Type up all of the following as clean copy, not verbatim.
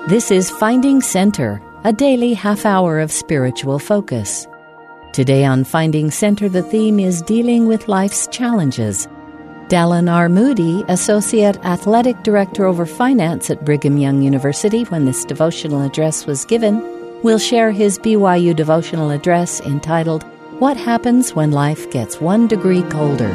This is Finding Center, a daily half-hour of spiritual focus. Today on Finding Center, the theme is dealing with life's challenges. Dallin R. Moody, Associate Athletic Director over Finance at Brigham Young University, when this devotional address was given, will share his BYU devotional address entitled, What Happens When Life Gets 1 Degree Colder?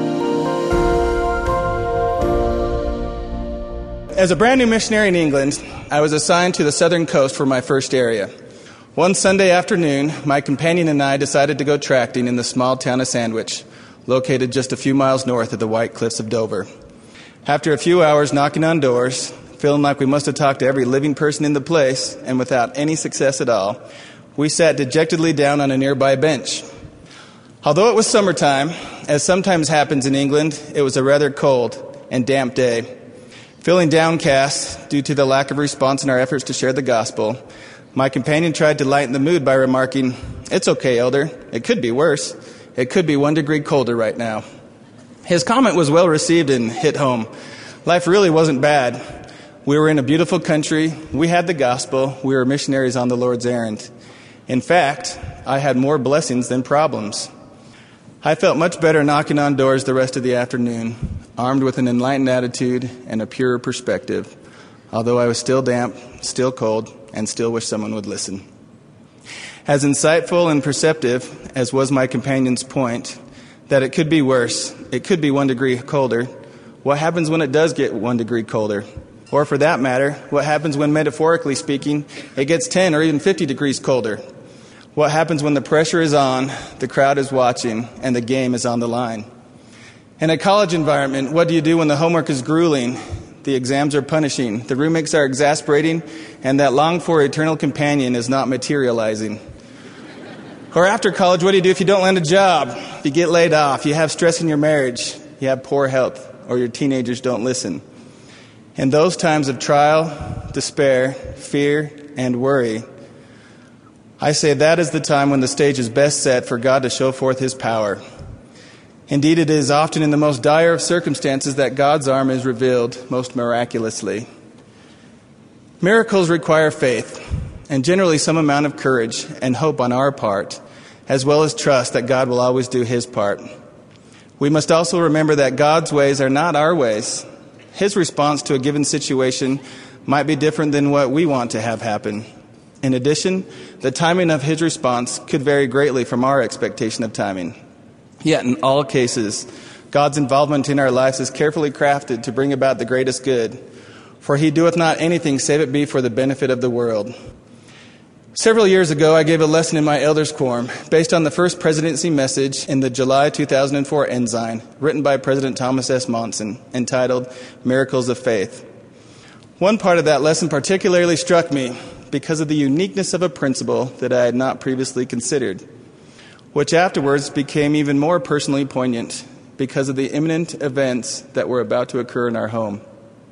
As a brand new missionary in England, I was assigned to the southern coast for my first area. One Sunday afternoon, my companion and I decided to go tracting in the small town of Sandwich, located just a few miles north of the White Cliffs of Dover. After a few hours knocking on doors, feeling like we must have talked to every living person in the place, and without any success at all, we sat dejectedly down on a nearby bench. Although it was summertime, as sometimes happens in England, it was a rather cold and damp day. Feeling downcast due to the lack of response in our efforts to share the gospel, my companion tried to lighten the mood by remarking, "It's okay, Elder. It could be worse. It could be 1 degree colder right now." His comment was well received and hit home. Life really wasn't bad. We were in a beautiful country. We had the gospel. We were missionaries on the Lord's errand. In fact, I had more blessings than problems. I felt much better knocking on doors the rest of the afternoon, armed with an enlightened attitude and a purer perspective, although I was still damp, still cold, and still wish someone would listen. As insightful and perceptive as was my companion's point, that it could be worse, it could be 1 degree colder, what happens when it does get 1 degree colder? Or for that matter, what happens when, metaphorically speaking, it gets 10 or even 50 degrees colder? What happens when the pressure is on, the crowd is watching, and the game is on the line? In a college environment, what do you do when the homework is grueling, the exams are punishing, the roommates are exasperating, and that longed-for eternal companion is not materializing? Or after college, what do you do if you don't land a job, if you get laid off, you have stress in your marriage, you have poor health, or your teenagers don't listen? In those times of trial, despair, fear, and worry, I say that is the time when the stage is best set for God to show forth His power. Indeed, it is often in the most dire of circumstances that God's arm is revealed most miraculously. Miracles require faith, and generally some amount of courage and hope on our part, as well as trust that God will always do His part. We must also remember that God's ways are not our ways. His response to a given situation might be different than what we want to have happen. In addition, the timing of His response could vary greatly from our expectation of timing. Yet in all cases, God's involvement in our lives is carefully crafted to bring about the greatest good. For He doeth not anything save it be for the benefit of the world. Several years ago, I gave a lesson in my elders' quorum based on the first presidency message in the July 2004 Ensign, written by President Thomas S. Monson, entitled Miracles of Faith. One part of that lesson particularly struck me because of the uniqueness of a principle that I had not previously considered, which afterwards became even more personally poignant because of the imminent events that were about to occur in our home.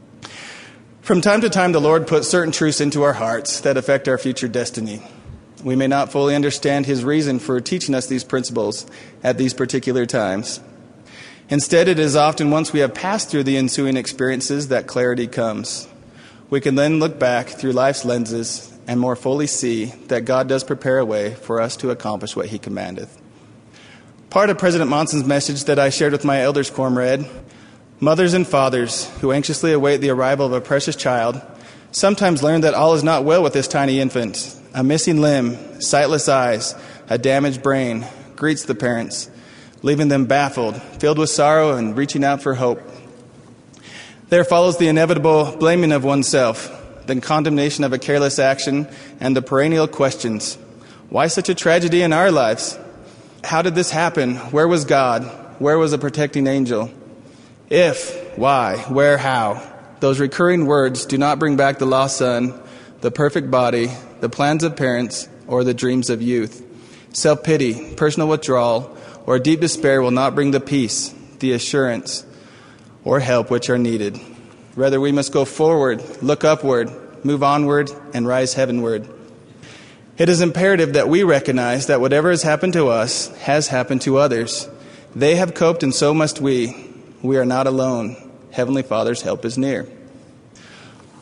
From time to time, the Lord puts certain truths into our hearts that affect our future destiny. We may not fully understand His reason for teaching us these principles at these particular times. Instead, it is often once we have passed through the ensuing experiences that clarity comes. We can then look back through life's lenses and more fully see that God does prepare a way for us to accomplish what He commandeth. Part of President Monson's message that I shared with my elders' quorum read, "Mothers and fathers who anxiously await the arrival of a precious child sometimes learn that all is not well with this tiny infant. A missing limb, sightless eyes, a damaged brain greets the parents, leaving them baffled, filled with sorrow and reaching out for hope. There follows the inevitable blaming of oneself, then condemnation of a careless action, and the perennial questions. Why such a tragedy in our lives? How did this happen? Where was God? Where was a protecting angel? If, why, where, how? Those recurring words do not bring back the lost son, the perfect body, the plans of parents, or the dreams of youth. Self-pity, personal withdrawal, or deep despair will not bring the peace, the assurance, or help which are needed. Rather, we must go forward, look upward, move onward, and rise heavenward. It is imperative that we recognize that whatever has happened to us has happened to others. They have coped, and so must we. We are not alone. Heavenly Father's help is near.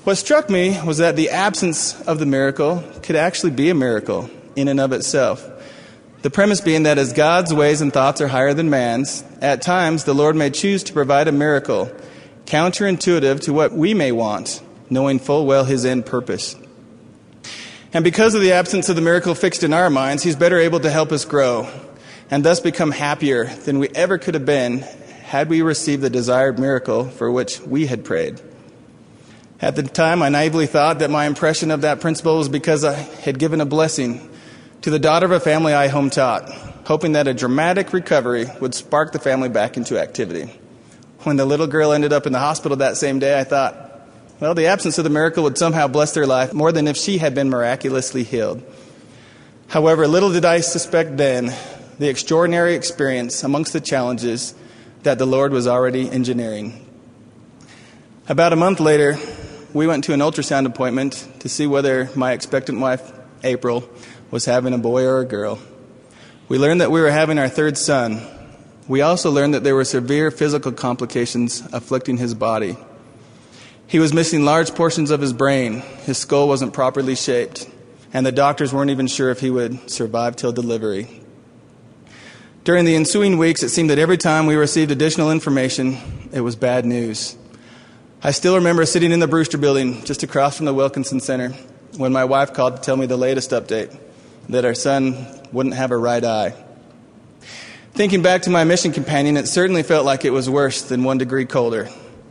What struck me was that the absence of the miracle could actually be a miracle in and of itself. The premise being that as God's ways and thoughts are higher than man's, at times the Lord may choose to provide a miracle counterintuitive to what we may want, knowing full well his end purpose. And because of the absence of the miracle fixed in our minds, he's better able to help us grow and thus become happier than we ever could have been had we received the desired miracle for which we had prayed. At the time, I naively thought that my impression of that principle was because I had given a blessing to the daughter of a family I home taught, hoping that a dramatic recovery would spark the family back into activity. When the little girl ended up in the hospital that same day, I thought, well, the absence of the miracle would somehow bless their life more than if she had been miraculously healed. However, little did I suspect then the extraordinary experience amongst the challenges that the Lord was already engineering. About a month later, we went to an ultrasound appointment to see whether my expectant wife, April, was having a boy or a girl. We learned that we were having our third son. We also learned that there were severe physical complications afflicting his body. He was missing large portions of his brain, his skull wasn't properly shaped, and the doctors weren't even sure if he would survive till delivery. During the ensuing weeks, it seemed that every time we received additional information, it was bad news. I still remember sitting in the Brewster building just across from the Wilkinson Center when my wife called to tell me the latest update, that our son wouldn't have a right eye. Thinking back to my mission companion, it certainly felt like it was worse than 1 degree colder.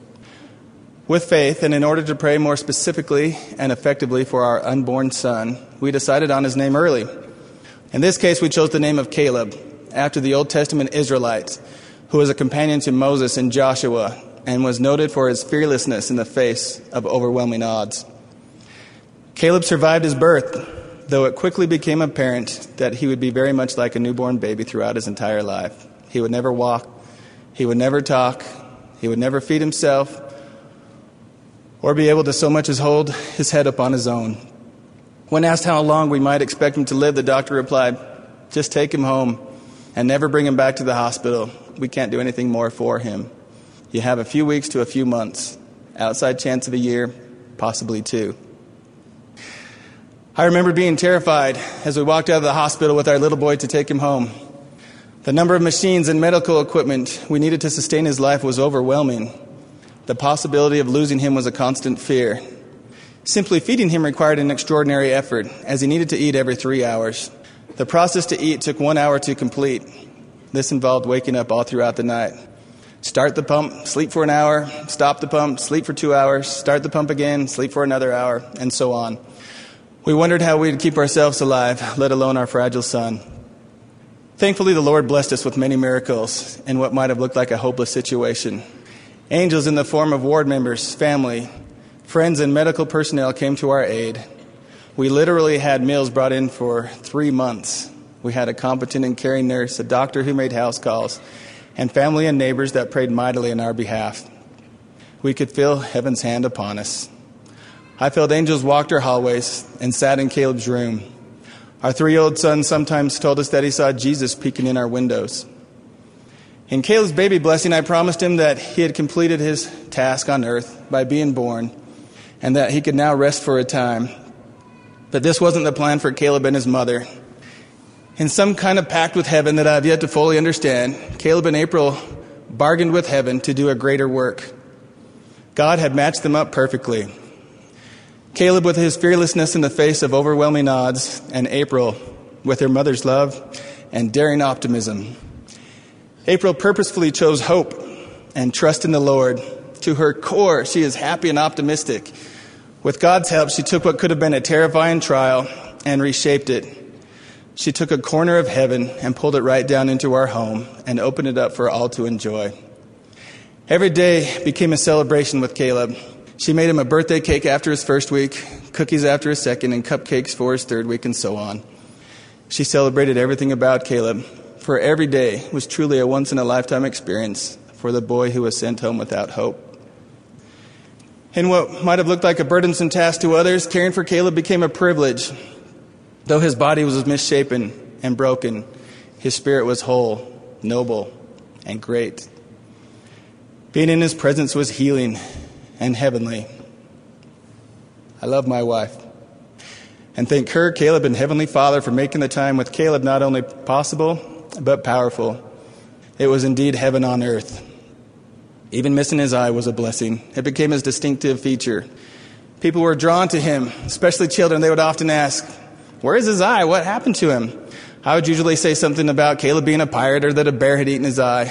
With faith, and in order to pray more specifically and effectively for our unborn son, we decided on his name early. In this case, we chose the name of Caleb, after the Old Testament Israelite, who was a companion to Moses and Joshua, and was noted for his fearlessness in the face of overwhelming odds. Caleb survived his birth, though it quickly became apparent that he would be very much like a newborn baby throughout his entire life. He would never walk, he would never talk, he would never feed himself, or be able to so much as hold his head up on his own. When asked how long we might expect him to live, the doctor replied, "Just take him home and never bring him back to the hospital. We can't do anything more for him. You have a few weeks to a few months, outside chance of a year, possibly 2. I remember being terrified as we walked out of the hospital with our little boy to take him home. The number of machines and medical equipment we needed to sustain his life was overwhelming. The possibility of losing him was a constant fear. Simply feeding him required an extraordinary effort, as he needed to eat every 3 hours. The process to eat took 1 hour to complete. This involved waking up all throughout the night. Start the pump, sleep for an hour, stop the pump, sleep for 2 hours, start the pump again, sleep for another hour, and so on. We wondered how we'd keep ourselves alive, let alone our fragile son. Thankfully, the Lord blessed us with many miracles in what might have looked like a hopeless situation. Angels in the form of ward members, family, friends, and medical personnel came to our aid. We literally had meals brought in for 3 months. We had a competent and caring nurse, a doctor who made house calls, and family and neighbors that prayed mightily on our behalf. We could feel heaven's hand upon us. I felt angels walked our hallways and sat in Caleb's room. Our 3-year-old son sometimes told us that he saw Jesus peeking in our windows. In Caleb's baby blessing, I promised him that he had completed his task on earth by being born and that he could now rest for a time. But this wasn't the plan for Caleb and his mother. In some kind of pact with heaven that I have yet to fully understand, Caleb and April bargained with heaven to do a greater work. God had matched them up perfectly. Caleb with his fearlessness in the face of overwhelming odds, and April with her mother's love and daring optimism. April purposefully chose hope and trust in the Lord. To her core, she is happy and optimistic. With God's help, she took what could have been a terrifying trial and reshaped it. She took a corner of heaven and pulled it right down into our home and opened it up for all to enjoy. Every day became a celebration with Caleb. She made him a birthday cake after his first week, cookies after his second, and cupcakes for his third week, and so on. She celebrated everything about Caleb, for every day was truly a once-in-a-lifetime experience for the boy who was sent home without hope. In what might have looked like a burdensome task to others, caring for Caleb became a privilege. Though his body was misshapen and broken, his spirit was whole, noble, and great. Being in his presence was healing and heavenly. I love my wife. And thank her, Caleb, and Heavenly Father for making the time with Caleb not only possible, but powerful. It was indeed heaven on earth. Even missing his eye was a blessing. It became his distinctive feature. People were drawn to him, especially children. They would often ask, "Where is his eye? What happened to him?" I would usually say something about Caleb being a pirate or that a bear had eaten his eye.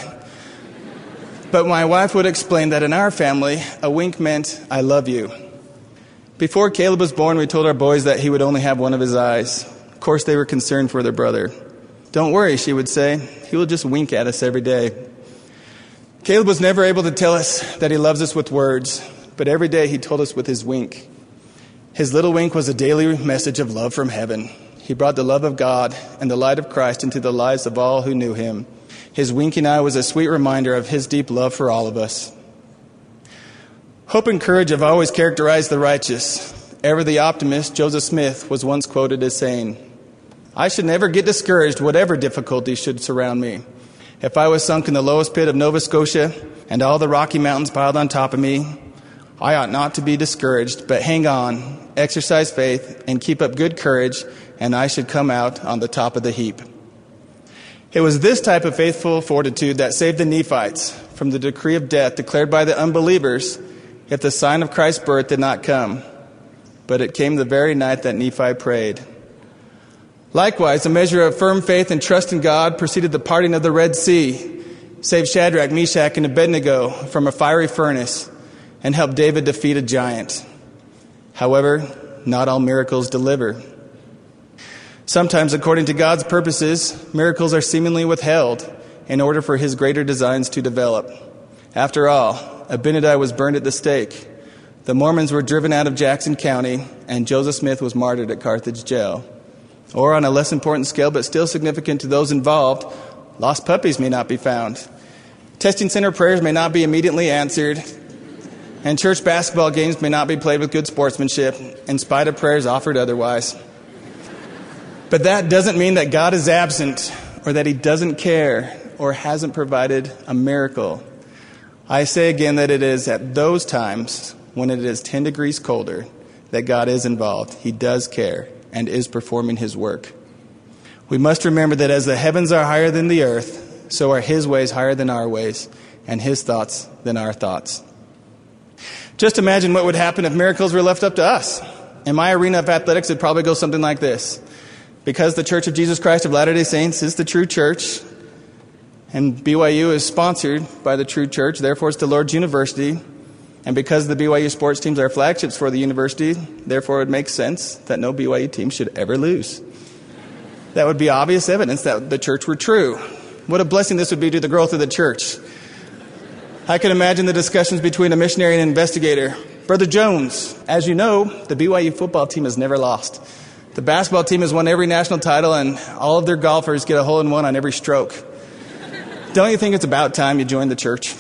But my wife would explain that in our family, a wink meant, "I love you." Before Caleb was born, we told our boys that he would only have one of his eyes. Of course, they were concerned for their brother. "Don't worry," she would say. "He will just wink at us every day." Caleb was never able to tell us that he loves us with words, but every day he told us with his wink. His little wink was a daily message of love from heaven. He brought the love of God and the light of Christ into the lives of all who knew him. His winking eye was a sweet reminder of his deep love for all of us. Hope and courage have always characterized the righteous. Ever the optimist, Joseph Smith was once quoted as saying, "I should never get discouraged whatever difficulties should surround me. If I was sunk in the lowest pit of Nova Scotia and all the Rocky Mountains piled on top of me, I ought not to be discouraged, but hang on, exercise faith, and keep up good courage, and I should come out on the top of the heap." It was this type of faithful fortitude that saved the Nephites from the decree of death declared by the unbelievers if the sign of Christ's birth did not come. But it came the very night that Nephi prayed. Likewise, a measure of firm faith and trust in God preceded the parting of the Red Sea, saved Shadrach, Meshach, and Abednego from a fiery furnace, and helped David defeat a giant. However, not all miracles deliver. Sometimes, according to God's purposes, miracles are seemingly withheld in order for his greater designs to develop. After all, Abinadi was burned at the stake. The Mormons were driven out of Jackson County, and Joseph Smith was martyred at Carthage jail. Or on a less important scale, but still significant to those involved, lost puppies may not be found. Testing center prayers may not be immediately answered, and church basketball games may not be played with good sportsmanship, in spite of prayers offered otherwise. But that doesn't mean that God is absent, or that he doesn't care, or hasn't provided a miracle. I say again that it is at those times, when it is 10 degrees colder, that God is involved. He does care and is performing his work. We must remember that as the heavens are higher than the earth, so are his ways higher than our ways, and his thoughts than our thoughts. Just imagine what would happen if miracles were left up to us. In my arena of athletics, it'd probably go something like this. Because the Church of Jesus Christ of Latter-day Saints is the true church, and BYU is sponsored by the true church, therefore it's the Lord's University, and because the BYU sports teams are flagships for the university, therefore it makes sense that no BYU team should ever lose. That would be obvious evidence that the church were true. What a blessing this would be to the growth of the church. I can imagine the discussions between a missionary and an investigator. Brother Jones, as you know, the BYU football team has never lost. The basketball team has won every national title, and all of their golfers get a hole-in-one on every stroke. Don't you think it's about time you joined the church?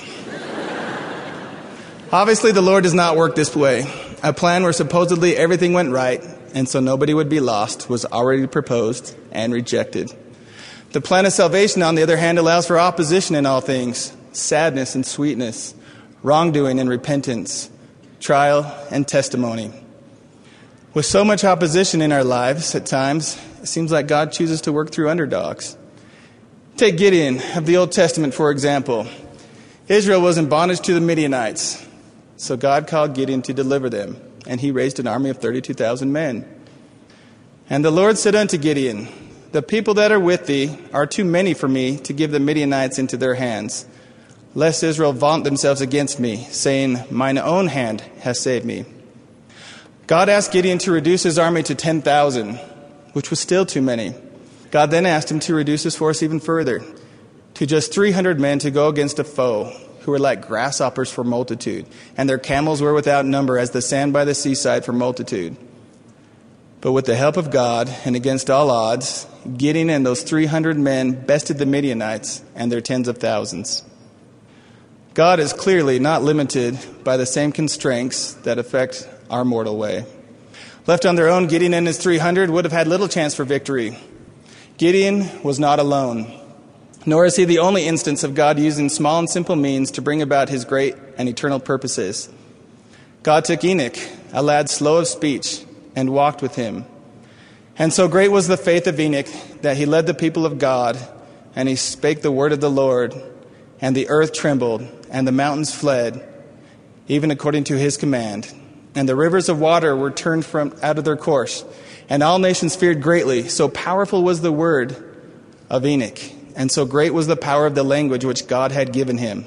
Obviously, the Lord does not work this way. A plan where supposedly everything went right, and so nobody would be lost, was already proposed and rejected. The plan of salvation, on the other hand, allows for opposition in all things, sadness and sweetness, wrongdoing and repentance, trial and testimony. With so much opposition in our lives at times, it seems like God chooses to work through underdogs. Take Gideon of the Old Testament, for example. Israel was in bondage to the Midianites, so God called Gideon to deliver them, and he raised an army of 32,000 men. And the Lord said unto Gideon, "The people that are with thee are too many for me to give the Midianites into their hands, lest Israel vaunt themselves against me, saying, Mine own hand has saved me." God asked Gideon to reduce his army to 10,000, which was still too many. God then asked him to reduce his force even further, to just 300 men to go against a foe who were like grasshoppers for multitude, and their camels were without number as the sand by the seaside for multitude. But with the help of God, and against all odds, Gideon and those 300 men bested the Midianites and their tens of thousands. God is clearly not limited by the same constraints that affect our mortal way. Left on their own, Gideon and his 300 would have had little chance for victory. Gideon was not alone, nor is he the only instance of God using small and simple means to bring about his great and eternal purposes. God took Enoch, a lad slow of speech, and walked with him. And so great was the faith of Enoch that he led the people of God, and he spake the word of the Lord, and the earth trembled, and the mountains fled, even according to his command. And the rivers of water were turned from out of their course, and all nations feared greatly. So powerful was the word of Enoch, and so great was the power of the language which God had given him.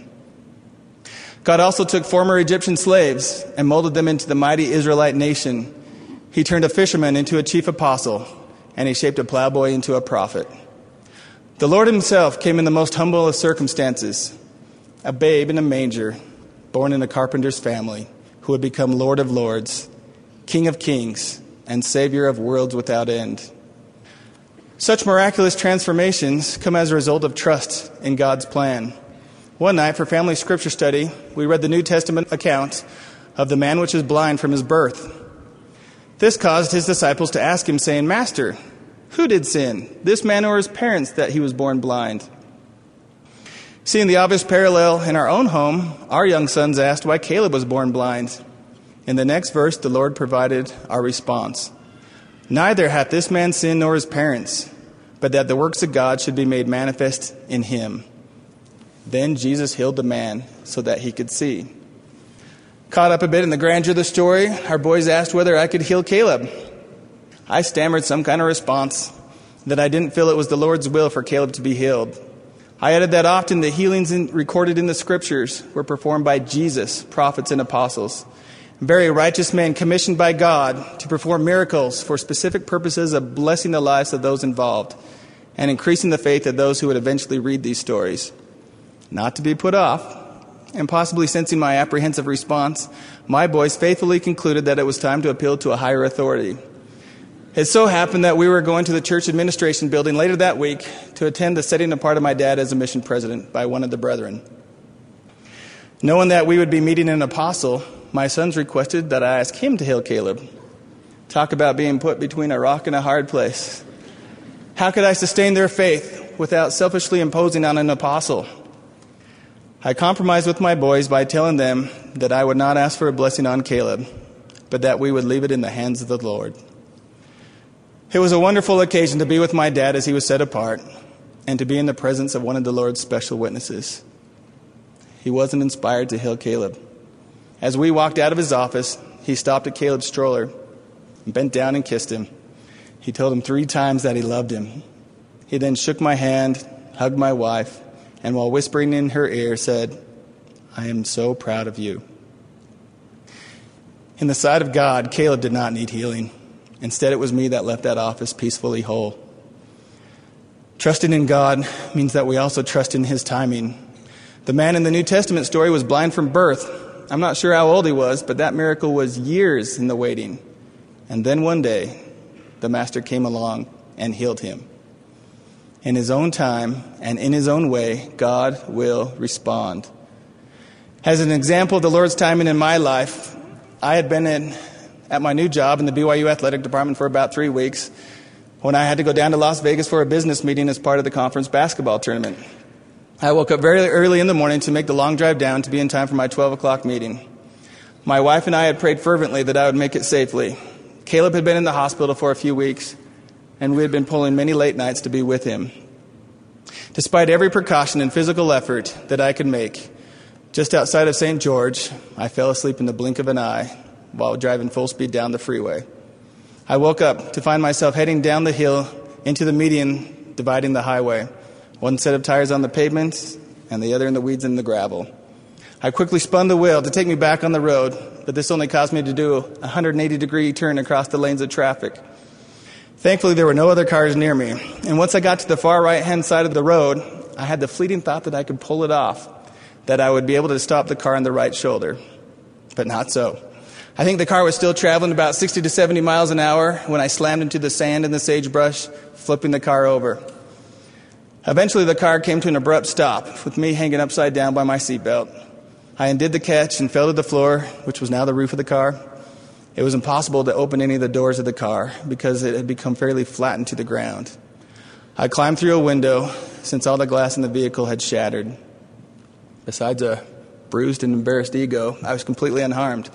God also took former Egyptian slaves and molded them into the mighty Israelite nation. He turned a fisherman into a chief apostle, and he shaped a plowboy into a prophet. The Lord himself came in the most humble of circumstances, a babe in a manger, born in a carpenter's family, who would become Lord of lords, King of kings, and Savior of worlds without end. Such miraculous transformations come as a result of trust in God's plan. One night for family scripture study, we read the New Testament account of the man which was blind from his birth. This caused his disciples to ask him, saying, "Master, who did sin, this man or his parents, that he was born blind?" Seeing the obvious parallel in our own home, our young sons asked why Caleb was born blind. In the next verse, the Lord provided our response. "Neither hath this man sinned nor his parents, but that the works of God should be made manifest in him." Then Jesus healed the man so that he could see. Caught up a bit in the grandeur of the story, our boys asked whether I could heal Caleb. I stammered some kind of response that I didn't feel it was the Lord's will for Caleb to be healed. I added that often the healings recorded in the scriptures were performed by Jesus, prophets, and apostles. Very righteous men commissioned by God to perform miracles for specific purposes of blessing the lives of those involved and increasing the faith of those who would eventually read these stories. Not to be put off, and possibly sensing my apprehensive response, my boys faithfully concluded that it was time to appeal to a higher authority. It so happened that we were going to the church administration building later that week to attend the setting apart of my dad as a mission president by one of the brethren. Knowing that we would be meeting an apostle, my sons requested that I ask him to heal Caleb. Talk about being put between a rock and a hard place. How could I sustain their faith without selfishly imposing on an apostle? I compromised with my boys by telling them that I would not ask for a blessing on Caleb, but that we would leave it in the hands of the Lord. It was a wonderful occasion to be with my dad as he was set apart and to be in the presence of one of the Lord's special witnesses. He wasn't inspired to heal Caleb. As we walked out of his office, he stopped at Caleb's stroller and bent down and kissed him. He told him 3 times that he loved him. He then shook my hand, hugged my wife, and while whispering in her ear said, "I am so proud of you." In the sight of God, Caleb did not need healing. Instead, it was me that left that office peacefully whole. Trusting in God means that we also trust in his timing. The man in the New Testament story was blind from birth. I'm not sure how old he was, but that miracle was years in the waiting. And then one day, the Master came along and healed him. In his own time and in his own way, God will respond. As an example of the Lord's timing in my life, I had been at my new job in the BYU athletic department for about 3 weeks when I had to go down to Las Vegas for a business meeting as part of the conference basketball tournament. I woke up very early in the morning to make the long drive down to be in time for my 12 o'clock meeting. My wife and I had prayed fervently that I would make it safely. Caleb had been in the hospital for a few weeks, and we had been pulling many late nights to be with him. Despite every precaution and physical effort that I could make, just outside of St. George, I fell asleep in the blink of an eye while driving full speed down the freeway. I woke up to find myself heading down the hill into the median dividing the highway, one set of tires on the pavement and the other in the weeds and the gravel. I quickly spun the wheel to take me back on the road, but this only caused me to do a 180-degree turn across the lanes of traffic. Thankfully, there were no other cars near me, and once I got to the far right-hand side of the road, I had the fleeting thought that I could pull it off, that I would be able to stop the car on the right shoulder. But not so. I think the car was still traveling about 60 to 70 miles an hour when I slammed into the sand and the sagebrush, flipping the car over. Eventually, the car came to an abrupt stop, with me hanging upside down by my seatbelt. I undid the catch and fell to the floor, which was now the roof of the car. It was impossible to open any of the doors of the car because it had become fairly flattened to the ground. I climbed through a window since all the glass in the vehicle had shattered. Besides a bruised and embarrassed ego, I was completely unharmed.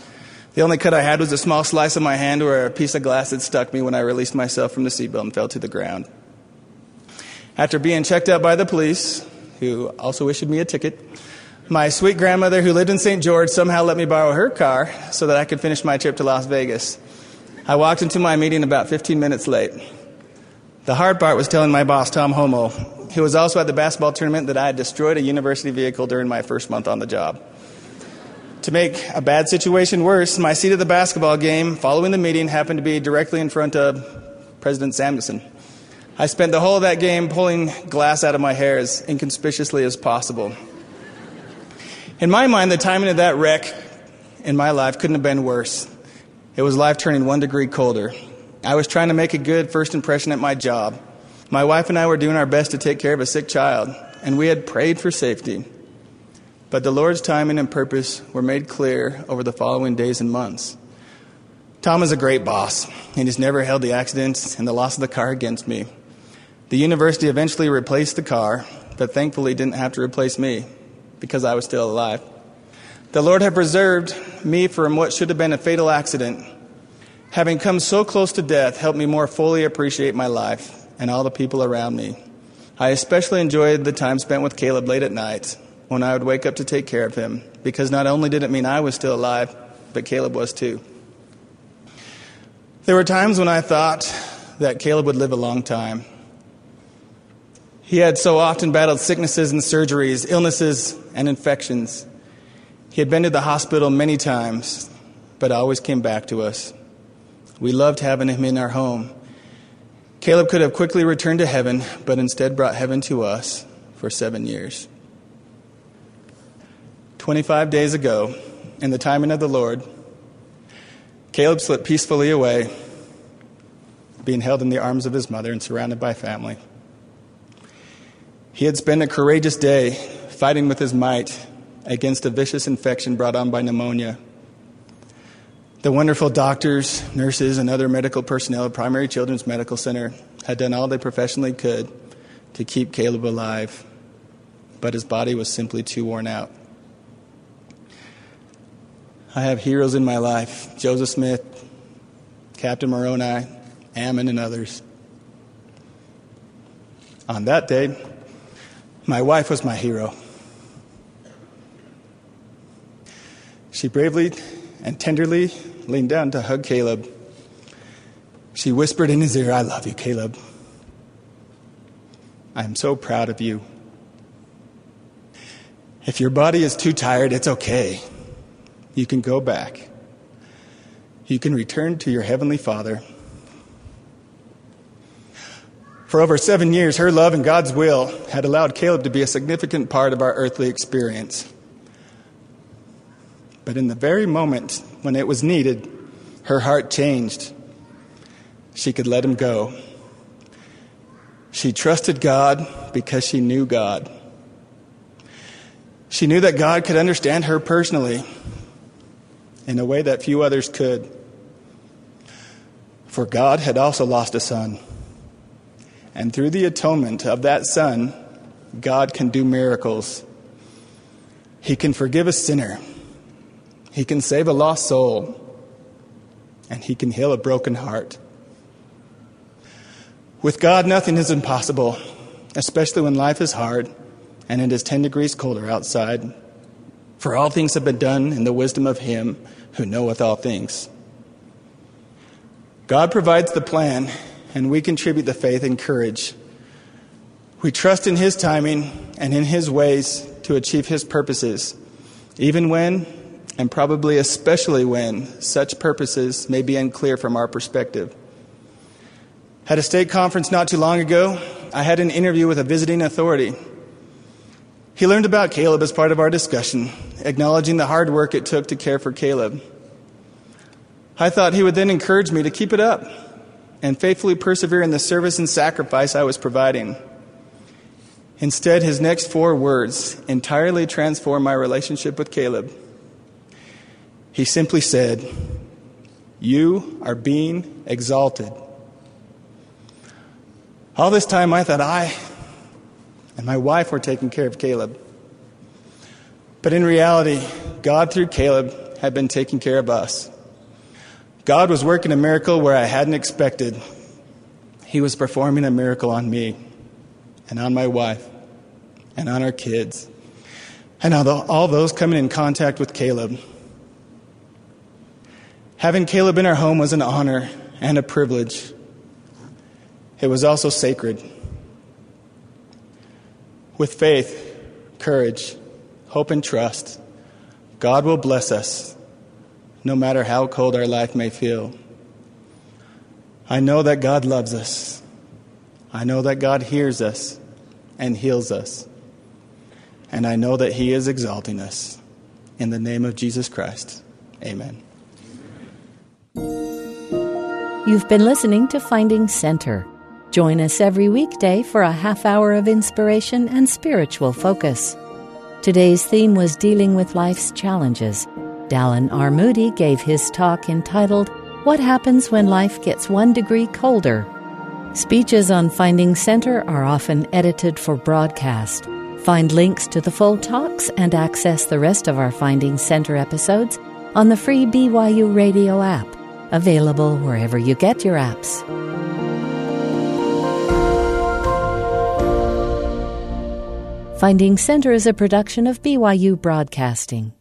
The only cut I had was a small slice of my hand where a piece of glass had stuck me when I released myself from the seatbelt and fell to the ground. After being checked out by the police, who also issued me a ticket, my sweet grandmother, who lived in St. George, somehow let me borrow her car so that I could finish my trip to Las Vegas. I walked into my meeting about 15 minutes late. The hard part was telling my boss, Tom Homo, who was also at the basketball tournament, that I had destroyed a university vehicle during my first month on the job. To make a bad situation worse, my seat at the basketball game following the meeting happened to be directly in front of President Samuelson. I spent the whole of that game pulling glass out of my hair as inconspicuously as possible. In my mind, the timing of that wreck in my life couldn't have been worse. It was life turning 1 degree colder. I was trying to make a good first impression at my job. My wife and I were doing our best to take care of a sick child, and we had prayed for safety. But the Lord's timing and purpose were made clear over the following days and months. Tom is a great boss, and he's never held the accidents and the loss of the car against me. The university eventually replaced the car, but thankfully didn't have to replace me because I was still alive. The Lord had preserved me from what should have been a fatal accident. Having come so close to death helped me more fully appreciate my life and all the people around me. I especially enjoyed the time spent with Caleb late at night when I would wake up to take care of him, because not only did it mean I was still alive, but Caleb was too. There were times when I thought that Caleb would live a long time. He had so often battled sicknesses and surgeries, illnesses and infections. He had been to the hospital many times, but always came back to us. We loved having him in our home. Caleb could have quickly returned to heaven, but instead brought heaven to us for 7 years. 25 days ago, in the timing of the Lord, Caleb slipped peacefully away, being held in the arms of his mother and surrounded by family. He had spent a courageous day fighting with his might against a vicious infection brought on by pneumonia. The wonderful doctors, nurses, and other medical personnel at Primary Children's Medical Center had done all they professionally could to keep Caleb alive, but his body was simply too worn out. I have heroes in my life: Joseph Smith, Captain Moroni, Ammon, and others. On that day, my wife was my hero. She bravely and tenderly leaned down to hug Caleb. She whispered in his ear, "I love you, Caleb. I am so proud of you. If your body is too tired, it's okay. You can go back. You can return to your Heavenly Father." For over 7 years, her love and God's will had allowed Caleb to be a significant part of our earthly experience. But in the very moment when it was needed, her heart changed. She could let him go. She trusted God because she knew God. She knew that God could understand her personally in a way that few others could. For God had also lost a son. And through the atonement of that son, God can do miracles. He can forgive a sinner. He can save a lost soul. And he can heal a broken heart. With God, nothing is impossible, especially when life is hard and it is 10 degrees colder outside. For all things have been done in the wisdom of him who knoweth all things. God provides the plan, and we contribute the faith and courage. We trust in his timing and in his ways to achieve his purposes, even when, and probably especially when, such purposes may be unclear from our perspective. At a state conference not too long ago, I had an interview with a visiting authority. He learned about Caleb as part of our discussion, acknowledging the hard work it took to care for Caleb. I thought he would then encourage me to keep it up and faithfully persevere in the service and sacrifice I was providing. Instead, his next 4 words entirely transformed my relationship with Caleb. He simply said, "You are being exalted." All this time I thought I and my wife were taking care of Caleb. But in reality, God through Caleb had been taking care of us. God was working a miracle where I hadn't expected. He was performing a miracle on me and on my wife and on our kids and on all those coming in contact with Caleb. Having Caleb in our home was an honor and a privilege. It was also sacred. With faith, courage, hope, and trust, God will bless us, no matter how cold our life may feel. I know that God loves us. I know that God hears us and heals us. And I know that He is exalting us. In the name of Jesus Christ, amen. You've been listening to Finding Center. Join us every weekday for a half hour of inspiration and spiritual focus. Today's theme was dealing with life's challenges. Dallin R. Moody gave his talk entitled, What Happens When Life Gets 1 Degree Colder? Speeches on Finding Center are often edited for broadcast. Find links to the full talks and access the rest of our Finding Center episodes on the free BYU Radio app, available wherever you get your apps. Finding Center is a production of BYU Broadcasting.